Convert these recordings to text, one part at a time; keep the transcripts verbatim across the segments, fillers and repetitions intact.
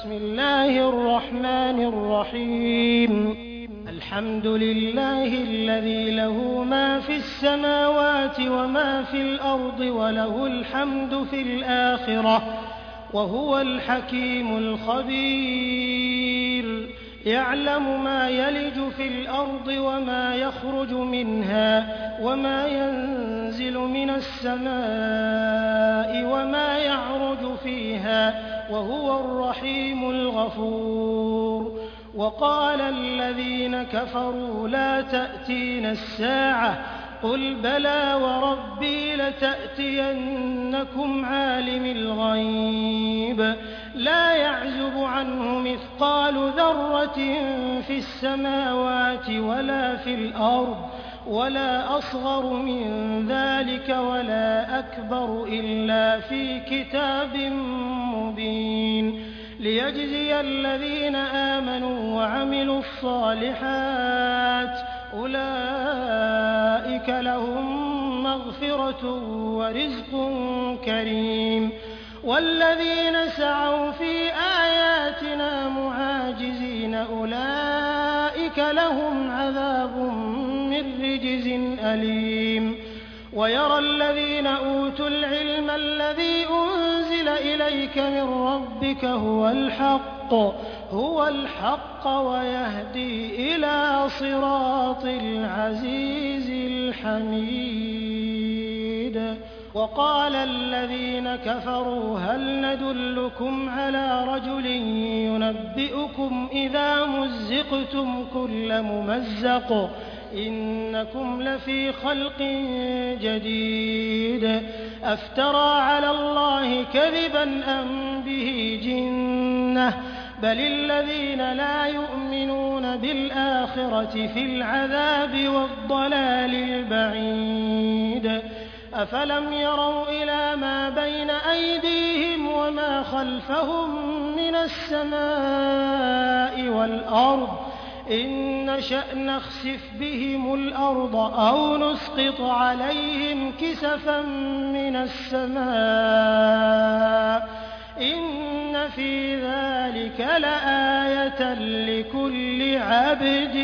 بسم الله الرحمن الرحيم الحمد لله الذي له ما في السماوات وما في الأرض وله الحمد في الآخرة وهو الحكيم الخبير يعلم ما يلج في الأرض وما يخرج منها وما ينزل من السماء وما يعرج فيها وهو الرحيم الغفور وقال الذين كفروا لا تأتينا الساعة قل بلى وربي لتأتينكم عالم الغيب لا يعزب عنه مثقال ذرة في السماوات ولا في الأرض ولا أصغر من ذلك ولا أكبر إلا في كتاب مبين ليجزي الذين آمنوا وعملوا الصالحات أولئك لهم مغفرة ورزق كريم والذين سعوا في آياتنا معاجزين أولئك لهم عذاب من رجز أليم ويرى الذين أوتوا العلم الذي أنزل إليك من ربك هو الحق هو الحق ويهدي إلى صراط العزيز الحميد وقال الذين كفروا هل ندلكم على رجل ينبئكم إذا مزقتم كل ممزق إنكم لفي خلق جديد أفترى على الله كذبا أم به جنة بل الذين لا يؤمنون بالآخرة في العذاب والضلال البعيد أفلم يروا إلى ما بين أيديهم وما خلفهم من السماء والأرض إن نشأ نخسف بهم الأرض أو نسقط عليهم كسفا من السماء إن في ذلك لآية لكل عبد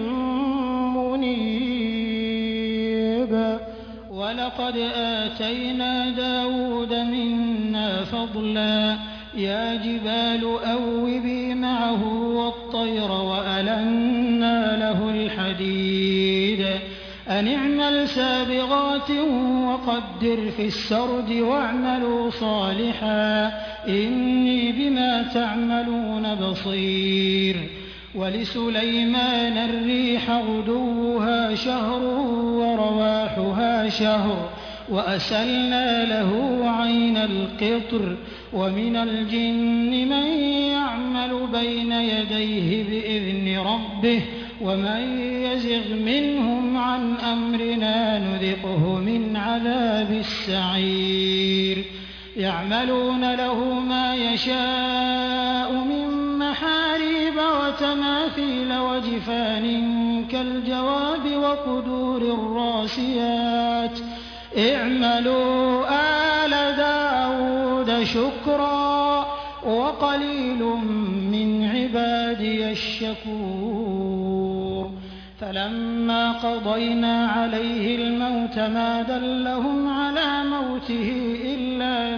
منيب ولقد آتينا داود منا فضلا يا جبال أوبي معه والطير وألنا له الحديد أن اعمل سابغات وقدر في السرد واعملوا صالحا إني بما تعملون بصير ولسليمان الريح غدوها شهر ورواحها شهر وأسلنا له عين القطر ومن الجن من يعمل بين يديه بإذن ربه ومن يزغ منهم عن أمرنا نذقه من عذاب السعير يعملون له ما يشاء من محاريب وتماثيل وجفان كالجواب وقدور الراسيات اعملوا آل داود شكرا وقليل من عبادي الشكور فلما قضينا عليه الموت ما دلهم على موته إلا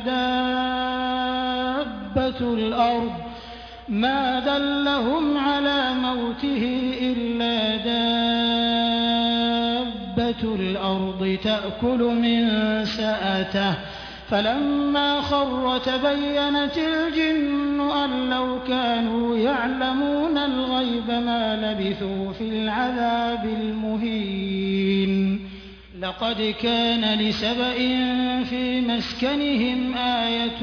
دابة الأرض ما دلهم على موته إلا دابة الأرض تأكل من سأته فلما خر تبينت الجن أن لو كانوا يعلمون الغيب ما لبثوا في العذاب المهين لقد كان لسبإ في مسكنهم آية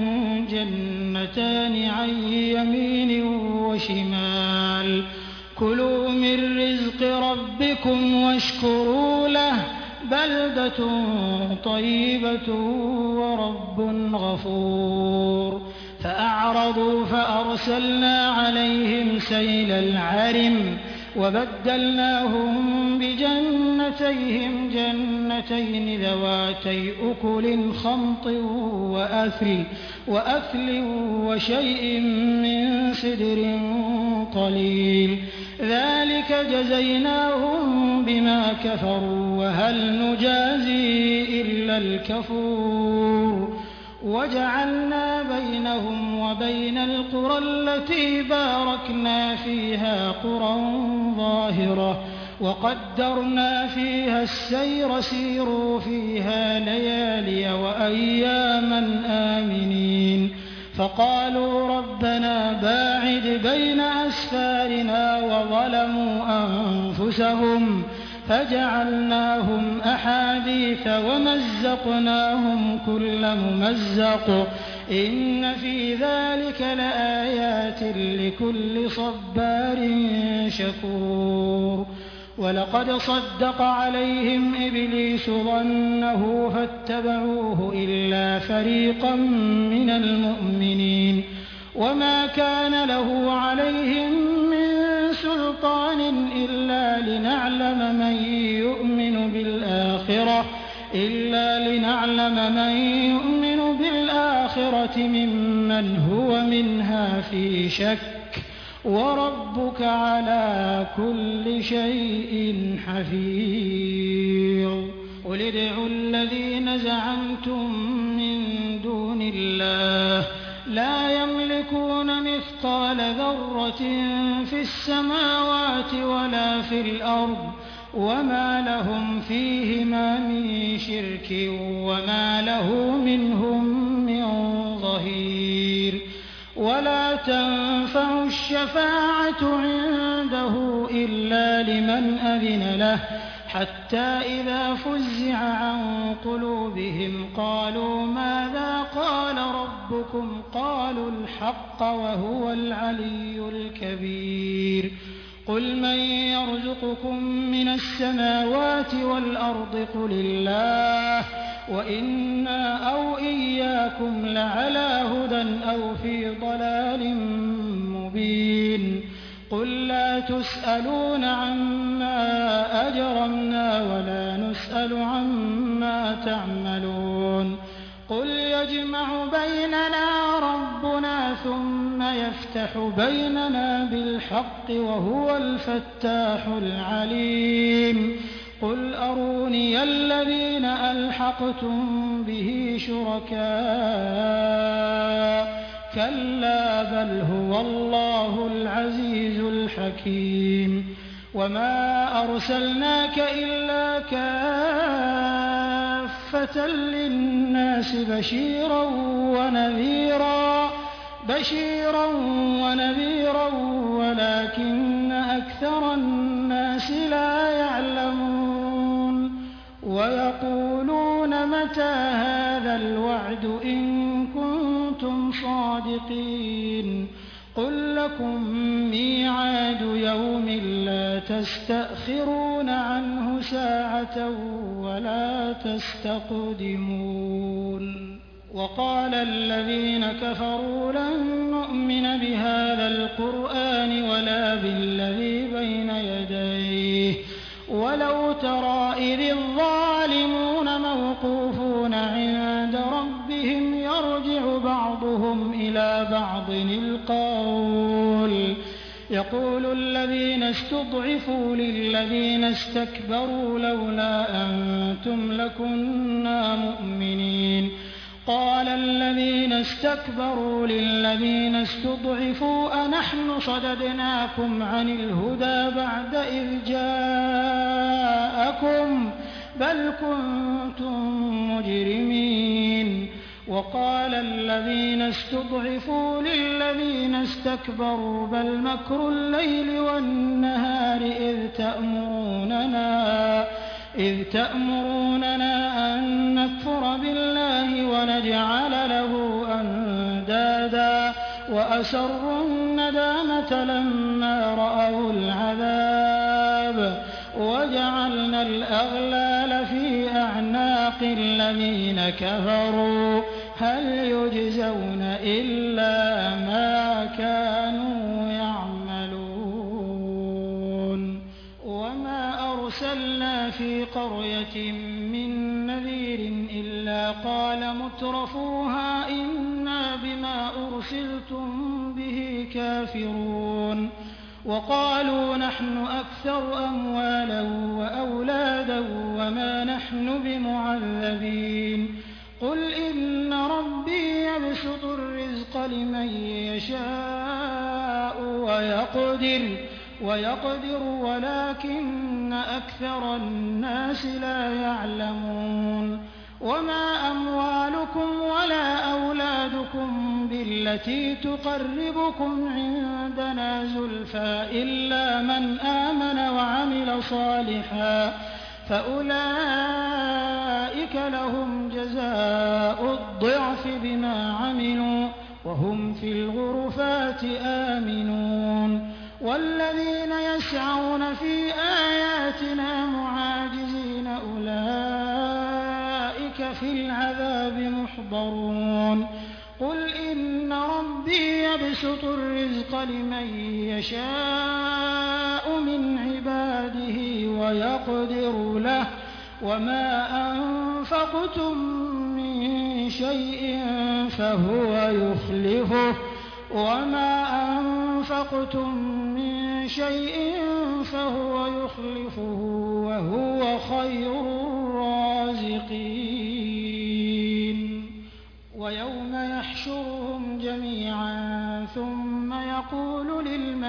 جنتان عن يمين وشمال كلوا من رزق ربكم واشكروا له بلدة طيبة ورب غفور فأعرضوا فأرسلنا عليهم سيل العرم وبدلناهم بجنتيهم جنتين ذواتي أكل خمط وأثل, وأثل وشيء من سدر قليل ذلك جزيناهم بما كفروا وهل نجازي إلا الكفور وجعلنا بينهم وبين القرى التي باركنا فيها قرى ظاهرة وقدرنا فيها السير سيروا فيها ليالي وأياما آمنين فقالوا ربنا باعد بين أسفارنا وظلموا أنفسهم فجعلناهم أحاديث ومزقناهم كل ممزق إن في ذلك لآيات لكل صبار شكور ولقد صدق عليهم إبليس ظنه فاتبعوه إلا فريقا من المؤمنين وما كان له عليهم من سلطان إلا لنعلم من يؤمن بالآخرة إلا لنعلم من يؤمن بالآخرة ممن هو منها في شك وربك على كل شيء حفيظ قل ادعوا الذين زعمتم من دون الله لا يملكون مثقال ذرة في السماوات ولا في الأرض وما لهم فيهما من شرك وما له منهم من ظهير ولا تنفع الشفاعة عنده إلا لمن أذن له حتى إذا فزع عن قلوبهم قالوا ماذا قال ربكم قالوا الحق وهو العلي الكبير قل من يرزقكم من السماوات والأرض قل الله وإنا أو إياكم لعلى هدى أو في ضلال مبين قل لا تسألون عما أجرمنا ولا نسأل عما تعملون قل يجمع بيننا ربنا ثم يفتح بيننا بالحق وهو الفتاح العليم قل أروني الذين ألحقتم به شركاء كلا بل هو الله العزيز الحكيم وما أرسلناك إلا كافة للناس بشيرا ونذيرا بشيرا ونذيرا ولكن أكثر الناس لا يعلمون ويقولون متى هذا الوعد إن كنتم صادقين قل لكم ميعاد يوم لا تستأخرون عنه ساعة ولا تستقدمون وقال الذين كفروا لن نؤمن بهذا القرآن ولا بالذي بين يديه ولو ترى إذ الظالمون موقوفون عند ربهم يرجع بعضهم إلى بعض القول يقول الذين استضعفوا للذين استكبروا لولا أنتم لكنا مؤمنين قال الذين استكبروا للذين استضعفوا أنحن صددناكم عن الهدى بعد إذ جاءكم بل كنتم مجرمين وقال الذين استضعفوا للذين استكبروا بل مكر الليل والنهار إذ تأمروننا إذ تأمروننا أن نكفر بالله ونجعل له أندادا وأسروا الندامة لما رأوا العذاب وجعلنا الأغلال في أعناق الذين كفروا هل يجزون إلا ما كانوا يعملون وما أرسلنا في قرية من نذير إلا قال مترفوها إنا بما أرسلتم به كافرون وقالوا نحن أكثر أموالا وأولادا وما نحن بمعذبين قل إن ربي يبسط الرزق لمن يشاء ويقدر ويقدر ولكن أكثر الناس لا يعلمون وما أموالكم ولا أولادكم بالتي تقربكم عندنا زلفى إلا من آمن وعمل صالحا فأولئك لهم جزاء الضعف بما عملوا وهم في الغرفات آمنون والذين يسعون في آياتنا معاجزين أولئك في العذاب محضرون قل إن ربي يبسط الرزق لمن يشاء من عباده ويقدر له وما أنفقتم من شيء فهو يخلفه وما أنفقتم من شيء فهو يخلفه وهو خير الرازقين ويوم يحشرهم جميعا ثم يقول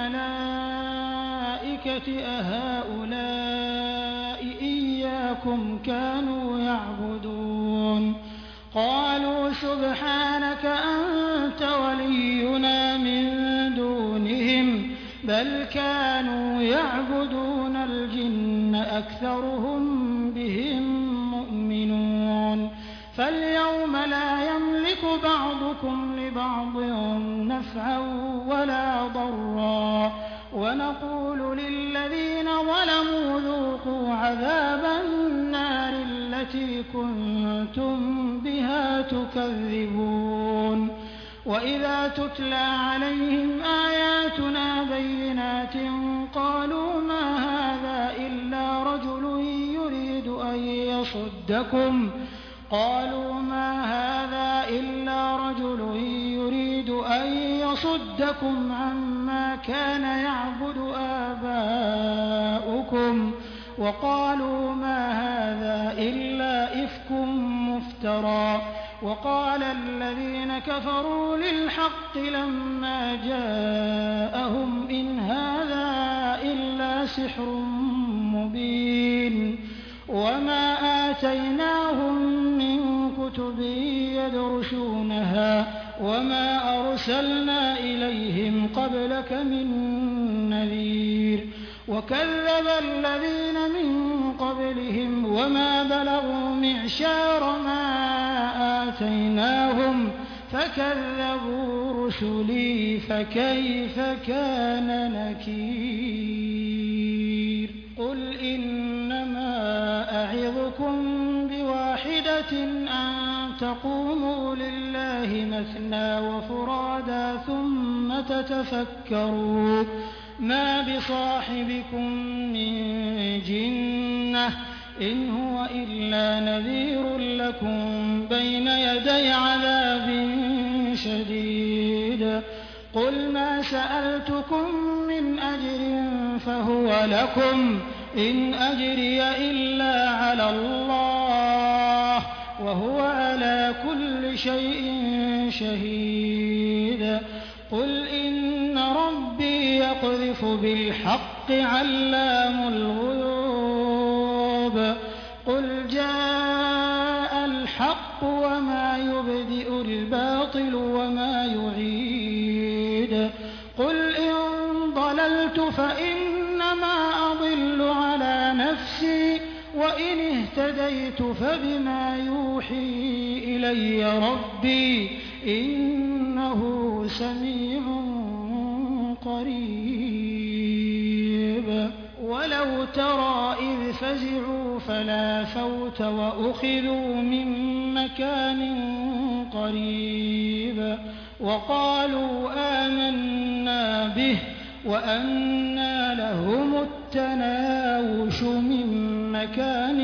للملائكة أهؤلاء إياكم كانوا يعبدون قالوا سبحانك أنت ولينا من دونهم بل كانوا يعبدون الجن أكثرهم بهم مؤمنون فاليوم لا يملك بعضكم لبعض نفعا ولا ضرا ونقول للذين ظلموا ذوقوا عذاب النار التي كنتم بها تكذبون وإذا تتلى عليهم آياتنا بينات قالوا ما هذا إلا رجل يريد أن يصدكم قالوا ما هذا إلا رجل يريد أن يصدكم عما كان يعبد آباؤكم وقالوا ما هذا إلا إفك مفترى وقال الذين كفروا للحق لما جاءهم إن هذا إلا سحر مبين وما آتيناهم من كتب يدرسونها وما أرسلنا إليهم قبلك من نذير وكذب الذين من قبلهم وما بلغوا معشار ما آتيناهم فكذبوا رسلي فكيف كان نكير قل إنما أعظكم بواحدة أن تقوموا لله مثنى وفرادا ثم تتفكروا ما بصاحبكم من جنة إن هو إلا نذير لكم بين يدي عذاب شديد قل ما سألتكم من أجر فهو لكم إن أجري إلا على الله وهو على كل شيء شهيد قل إن ربي يقذف بالحق علام الغيوب قل جاء الحق وما يبدئ الباطل وما يعيد قل إن ضللت فإنما أضل على نفسي وإن اهتديت فبما يوحي إلي ربي إنه سميع قريب ولو ترى إذ فزعوا فلا فوت وأخذوا من مكان قريب وقالوا آمنا به وأنى لهم التناوش من مكان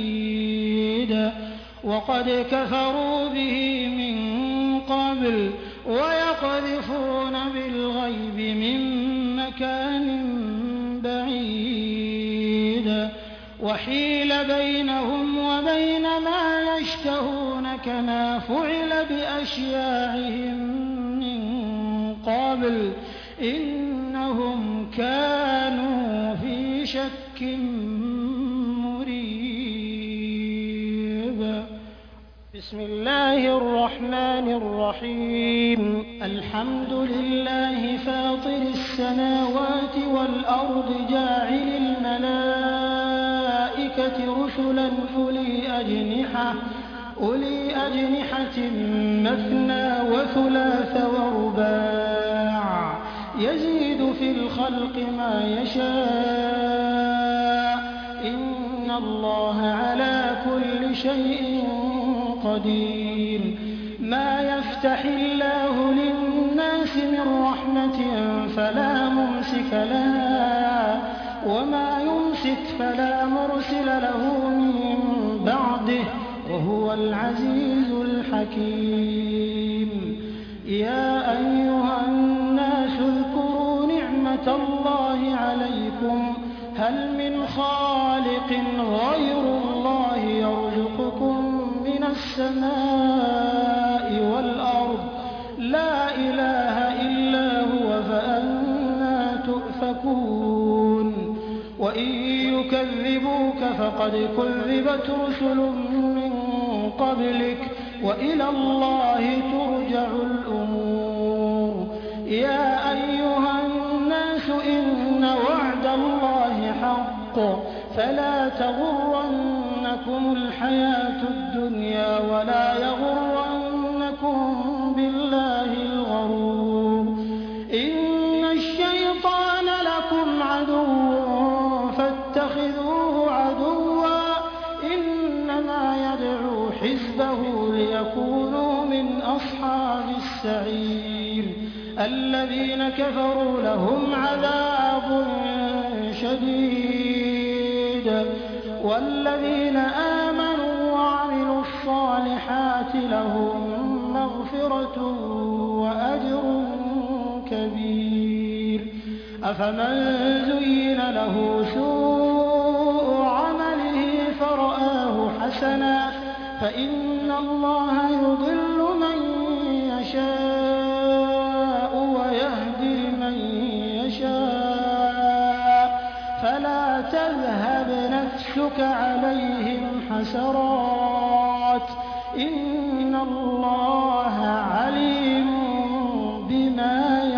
بعيد وقد كفروا به من قبل ويقذفون بالغيب من مكان بعيد وحيل بينهم وبين ما يشتهون كما فعل بأشياعهم من قبل إنهم كانوا في شك مريب. بسم الله الرحمن الرحيم. الحمد لله فاطر السماوات والأرض جاعل الملائكة رسلا أولي أجنحة أولي أجنحة مثنى وثلاث ورباع يزيد في الخلق ما يشاء إن الله على كل شيء قدير. ما يفتح الله للناس من رحمة فلا ممسك لها وما يمسك فلا مرسل له من بعده وهو العزيز الحكيم. يا أيها الناس اذكروا نعمة الله عليكم هل من خالق غير الله يرزقكم من السماء والأرض لا إله إلا هو فأنى تؤفكون. وإن يكذبوك فقد كذبت رسل من قبلك وإلى الله ترجع الأمور. يا أيها الناس إن وعد الله حق فلا تغرنكم الحياة الدنيا ولا يغرنكم بالله الغرور. إن الشيطان لكم عدو فاتخذوه عدوا إنما يدعو حزبه ليكونوا من أصحاب السعير. الذين كفروا لهم عذاب شديد والذين آمنوا وعملوا الصالحات لهم مغفرة وأجر كبير. أفمن زين له سوء عمله فرآه حسنا فإن الله يضل من يشاء ويهدي من يشاء فلا تذهب نفسك عليهم حسرات إن الله عليم بما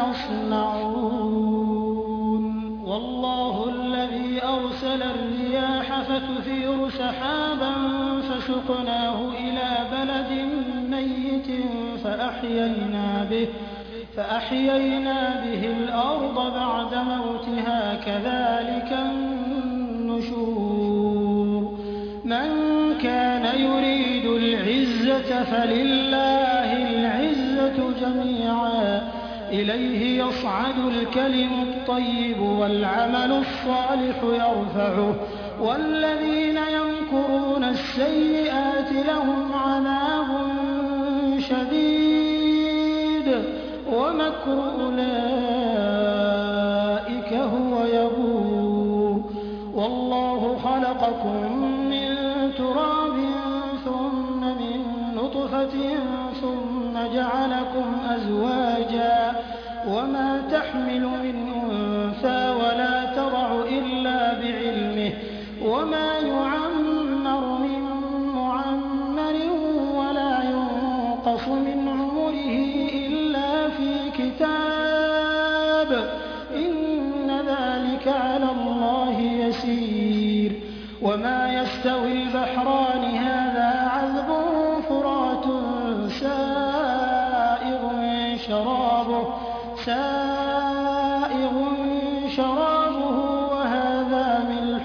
يصنعون. والله الذي أرسل الرياح فتثير سحابا فسقناه إلى بلد ميت فأحيينا به فأحيينا به الأرض بعد موتها كذلك النشور. من كان يريد العزة فلله العزة جميعا إليه يصعد الكلم الطيب والعمل الصالح يرفعه والذين يمكرون السيئات لهم عذاب شديد ومكر أولئك هو يبور. والله خلقكم من تراب ثم من نطفة ثم جعلكم أزواجا وما تحمل من أنثى ولا تضع إلا بعلمه وما يعمر من معمر ولا ينقص من عمره إلا في كتاب إن ذلك على الله يسير. وما يستوي البحران هذا عذب فرات سائغ شرابه سائغ شرابه وهذا ملح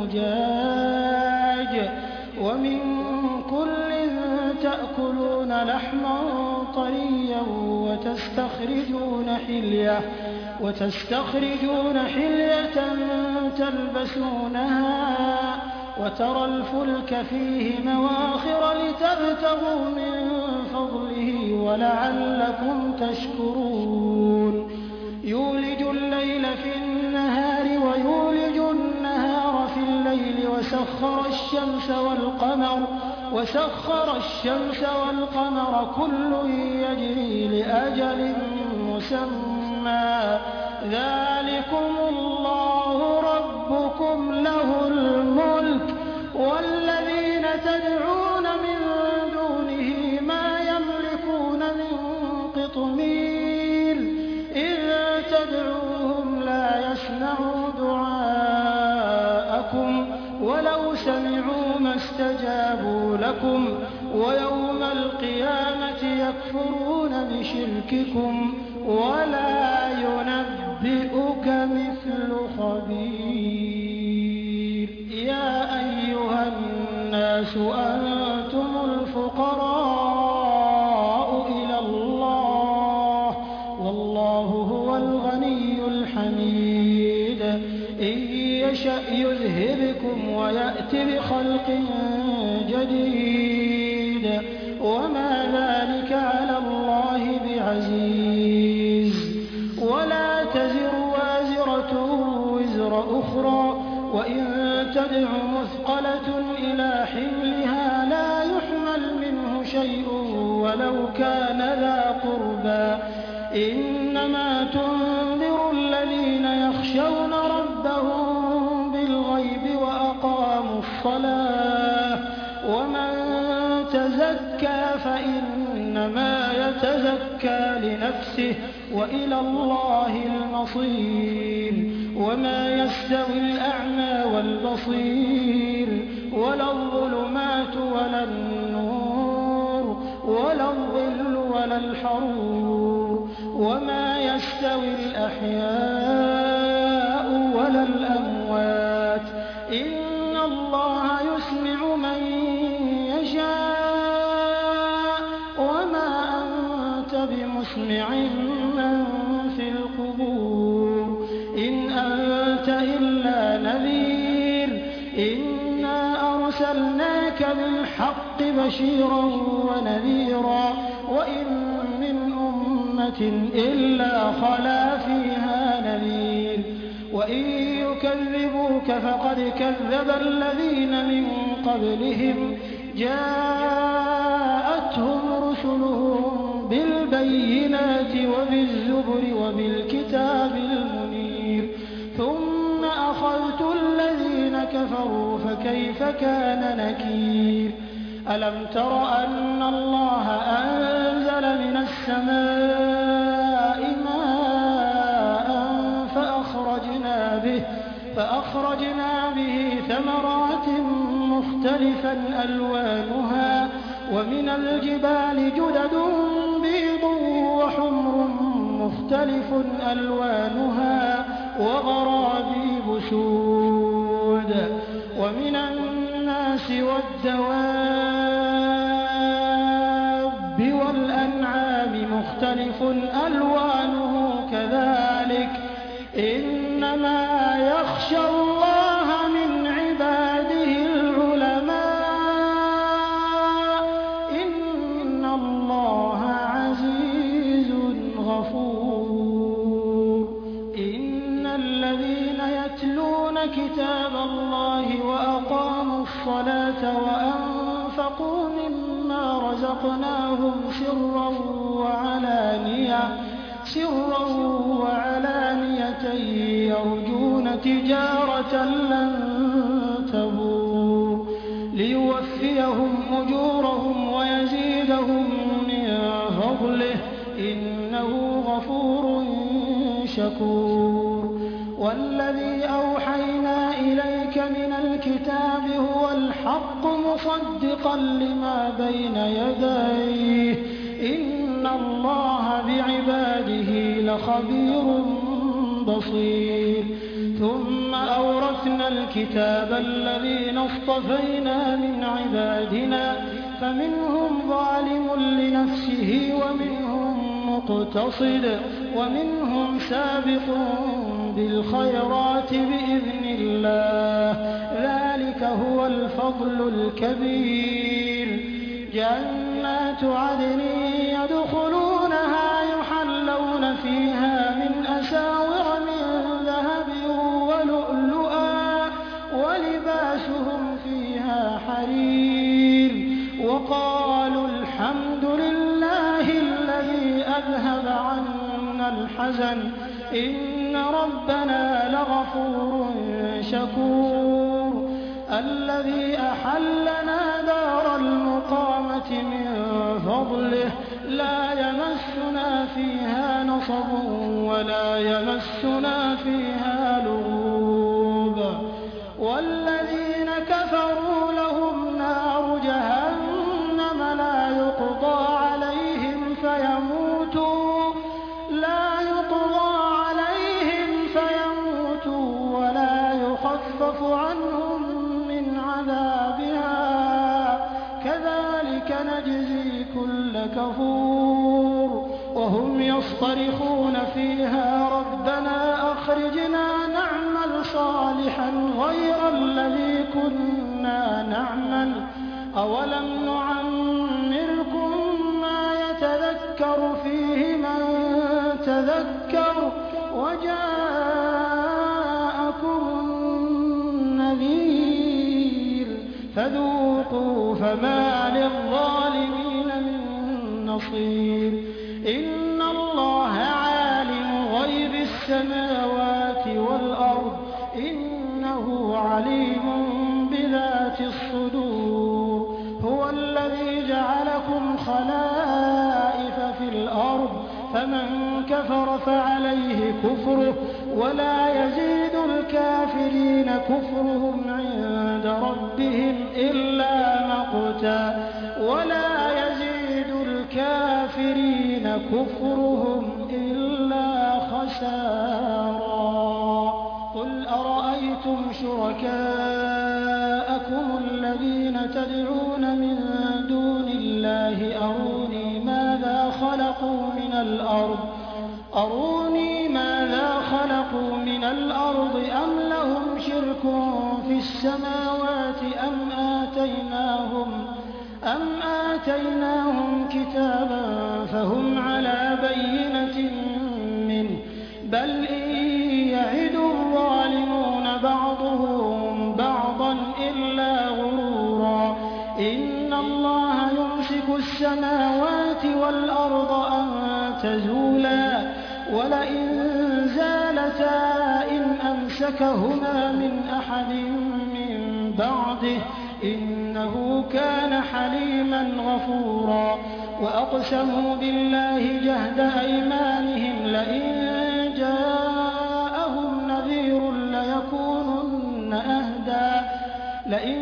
أجاج ومن كل تأكلون لحما طريا وتستخرجون حلية وتستخرجون حلية تلبسونها وترى الفلك فيه مواخر لتبتغوا من فضله ولعلكم تشكرون يولج الليل في النهار ويولج النهار في الليل وسخر الشمس والقمر وسخر الشمس والقمر كل يجري لأجل مسمى ذلكم الله ربكم له الملك والذين تدعون من دونه ما يملكون من قطمير إن تدعوهم لا يسمعوا دعاءكم ولو سمعوا ما استجابوا لكم ويوم القيامة يكفرون بشرككم ولا ينبئك مثل خبير يا أيها الناس أنتم الفقراء إلى الله والله هو الغني الحميد إن يشأ يذهبكم ويأتي بخلق جديد وما ذلك على الله بعزيز ولا تزر وازرة وزر أخرى وإن تدع مثقلة إلى حملها لا يحمل منه شيء ولو كان ذا قربى إنما تنذر الذين يخشون ربهم بالغيب وأقاموا الصلاة ومن تزكى فإنما يتزكى لنفسه وإلى الله المصير وما يستوي الأعمى والبصير ولا الظلمات ولا النور ولا الظل ولا الحرور وما يستوي الأحياء ولا الأموات إن الله يسمع من يشاء وما أنت بمسمع من في القبور إن أنت إلا نذير إنا أرسلناك بالحق بشيرا ونذيرا وإن من أمة إلا خلا فيها نذير وإن يكذبوك فقد كذب الذين من قبلهم جاءتهم رسلهم بالبينات وبالزبر وبالكتاب المنير ثم أخذت الذين كفروا فكيف كان نكير ألم تر أن الله أنزل من السماء ماء فأخرجنا به فأخرجنا به ثمرات مختلفا ألوانها ومن الجبال جدد بيض وحمر مختلف ألوانها وغرابيب سود ومن الناس والدواب والأنعام مختلف ألوانه كذلك إنما يخشى الله من عباده العلماء إن الله عزيز غفور إن الذين يتلون كتاب الله وأقاموا الصلاة وأنفقوا مما رزقناهم سرا وعلانية سرا وعلانية يرجون تجارة لن تبور ليوفيهم أجورهم ويزيدهم من فضله إنه غفور شكور والذي أوحينا إليك من الكتاب هو الحق مصدقا لما بين يديه إن الله بعباده لخبير بصير ثم أورثنا الكتاب الذين اصطفينا من عبادنا فمنهم ظالم لنفسه ومنهم مقتصد ومنهم سابق بالخيرات بإذن الله ذلك هو الفضل الكبير جنات عدن يدخلونها يحلون فيها من أساور من ذهب ولؤلؤا ولباسهم فيها حرير وقالوا الحمد لله الذي أذهب عنا الحزن إن ربنا لغفور شكور الذي أحلنا دار المقامة من فضله لا يمسنا فيها نصب ولا يمسنا فيها لغوب والذين كفروا لهم نار جهنم لا يقضى عليهم فيموتوا لا يقضى عليهم فيموتوا ولا يخفف عنهم من عذابها كذلك نجزي كل كفور وهم يصطرخون فيها ربنا أخرجنا نعمل صالحا غير الذي كنا نعمل أولم نعمركم ما يتذكر فيه من تذكر وجاءكم النذير فذوقوا فما للظالمين من نصير إن الله عالم غيب السماوات والأرض إنه عليم بذات الصدور هو الذي جعلكم خلائف في الأرض فمن كفر فعليه كفره ولا يزيد الكافرين كفرهم عند ربهم إلا مقتا ولا يزيد الكافرين كفرهم إلا خسارا قل أرأيتم شركاءكم الذين تدعون من دون الله أروني ماذا خلقوا من الأرض أروني ماذا خلقوا من الأرض أم لهم شرك في السماوات أم آتيناهم أم آتيناهم كتابا فهم على بينة منه بل إن يعد الظالمون بعضهم بعضا إلا غرورا إن الله يمسك السماوات والأرض أن تزولا ولئن زالتا إن أمسكهما من أحد من بعده إنه كان حليما غفورا وأقسموا بالله جهد أيمانهم لئن جاءهم نذير ليكونن أهدى لئن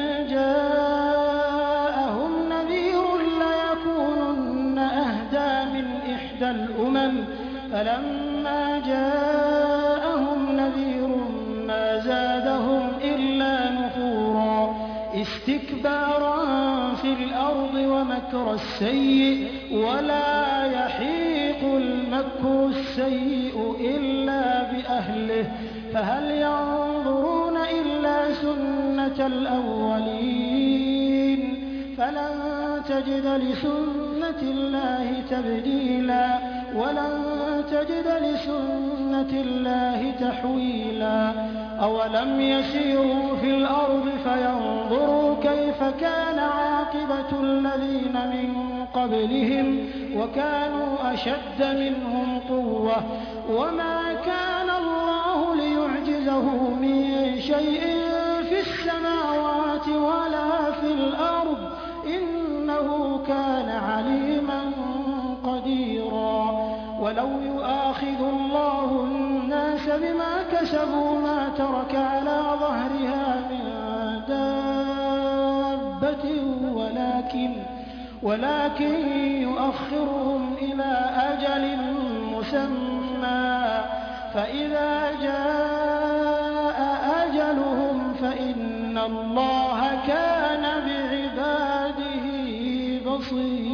جاءهم نذير ليكونن أهدى من إحدى الأمم فلما جاءهم نذير ما زادهم إلا نفورا استكبارا في الأرض ومكر السيء ولا يحيق المكر السيء إلا بأهله فهل ينظرون إلا سنة الأولين فلن تجد لسنة الله تبديلا ولن تجد لسنة الله تحويلا أولم يسيروا في الأرض فينظروا كيف كان عاقبة الذين من قبلهم وكانوا أشد منهم قوة وما كان الله ليعجزه من شيء في السماوات ولا في الأرض إنه كان عليما قديرا ولو يؤاخذ الله الناس بما كسبوا ما ترك على ظهرها من دابة ولكن ولكن يؤخرهم إلى أجل مسمى فإذا جاء أجلهم فإن الله كان بعباده بصيرا